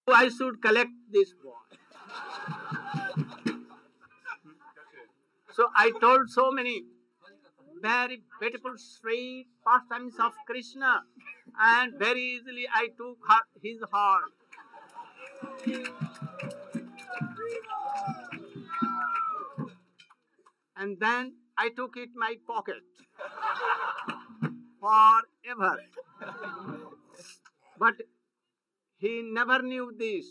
I should collect this boy. So I told so many very beautiful, sweet pastimes of Krishna, and very easily I took his heart. And then I took it my pocket forever. But he never knew this.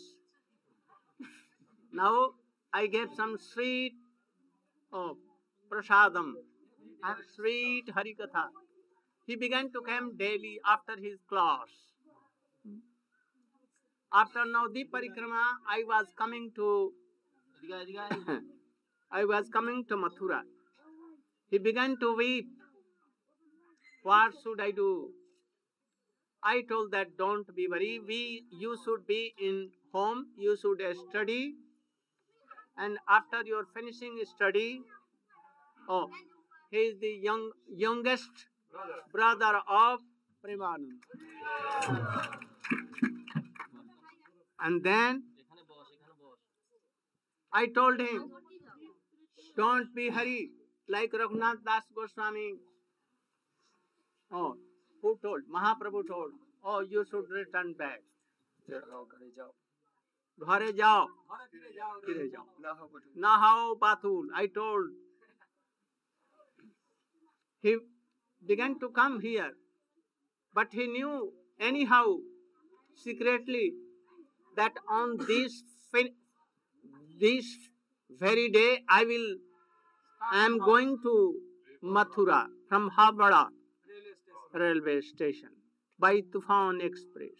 Now I gave some sweet prasadam and sweet harikatha. He began to come daily after his class. After Navdeep Parikrama, I was coming to I was coming to Mathura. He began to weep. What should I do? I told that don't be worried. You should be in home. You should study, and after your finishing study, oh, he is the youngest brother of Premanand. And then I told him, don't be hurry, like Raghunath Das Goswami. Oh, who told? Mahaprabhu told. Oh, you should return back. Ghare jao. Fire jao. Nahao Batul. I told. He began to come here. But he knew anyhow, secretly, that on this very day I am going to Mathura from Howrah railway station by Tufan Express.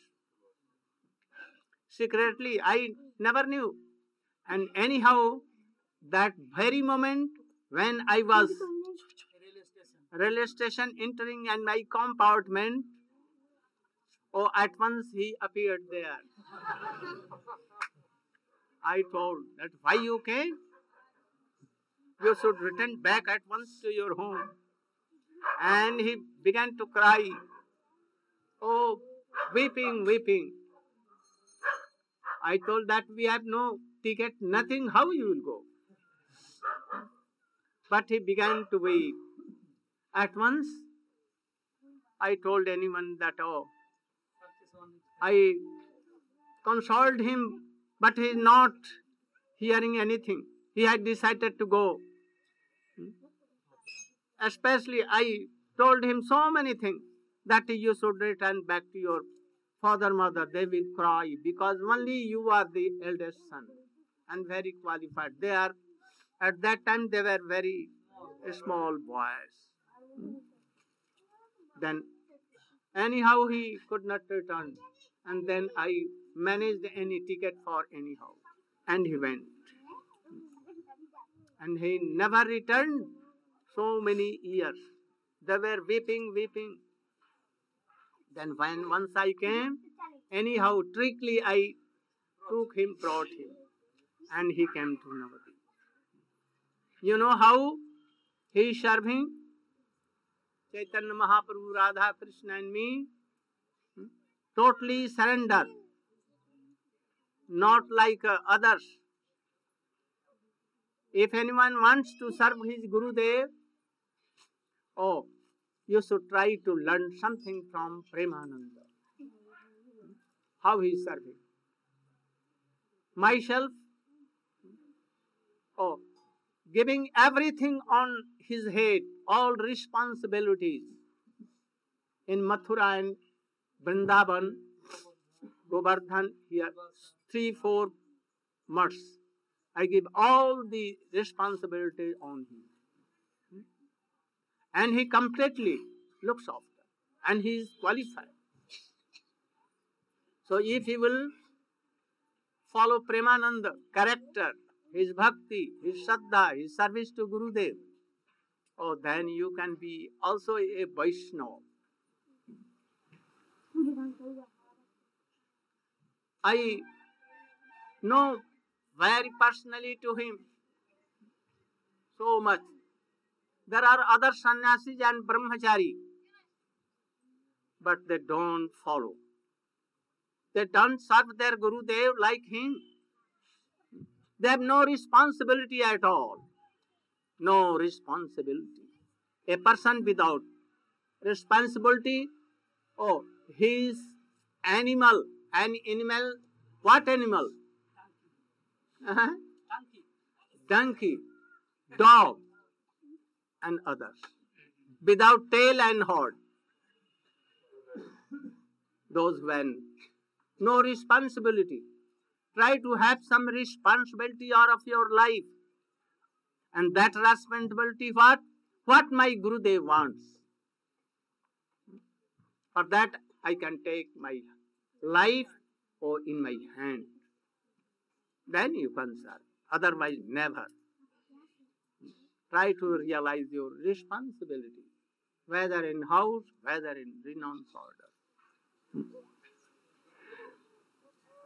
Secretly, I never knew. And anyhow, that very moment when I was railway station entering and my compartment, oh, at once he appeared there. I told that why you came? You should return back at once to your home. And he began to cry. Oh, weeping, weeping. I told that we have no ticket, nothing, how you will go? But he began to weep. At once, I told anyone that, oh, I consoled him, but he is not hearing anything. He had decided to go. Especially, I told him so many things that you should return back to your father, mother. They will cry because only you are the eldest son and very qualified. They are, at that time, they were very small boys. Then, anyhow, he could not return. And then I managed any ticket for anyhow. And he went. And he never returned so many years. They were weeping, weeping. Then when once I came, anyhow, trickily I took him, brought him. And he came to Navadvip. You know how he is serving? Chaitanya Mahaprabhu, Radha, Krishna and me, totally surrender. Not like others. If anyone wants to serve his Gurudev, oh, you should try to learn something from Premananda. How he is serving. Myself, oh, giving everything on his head, all responsibilities. In Mathura and Vrindavan, Govardhan, here, 3-4 months. I give all the responsibility on him. And he completely looks after. And he is qualified. So if he will follow Premananda character, his bhakti, his shraddha, his service to Gurudev, oh, then you can be also a Vaishnava. I know very personally to him so much. There are other sannyasis and brahmachari, but they don't follow. They don't serve their Gurudev like him. They have no responsibility at all. No responsibility. A person without responsibility, oh, he is animal. An animal, what animal? Uh-huh. Donkey, dog, and others. Without tail and horn. Those when no responsibility. Try to have some responsibility out of your life. And that responsibility, what? What my Gurudev wants. For that, I can take my life in my hand. Then you can serve. Otherwise, never. Try to realize your responsibility, whether in house, whether in renounce order.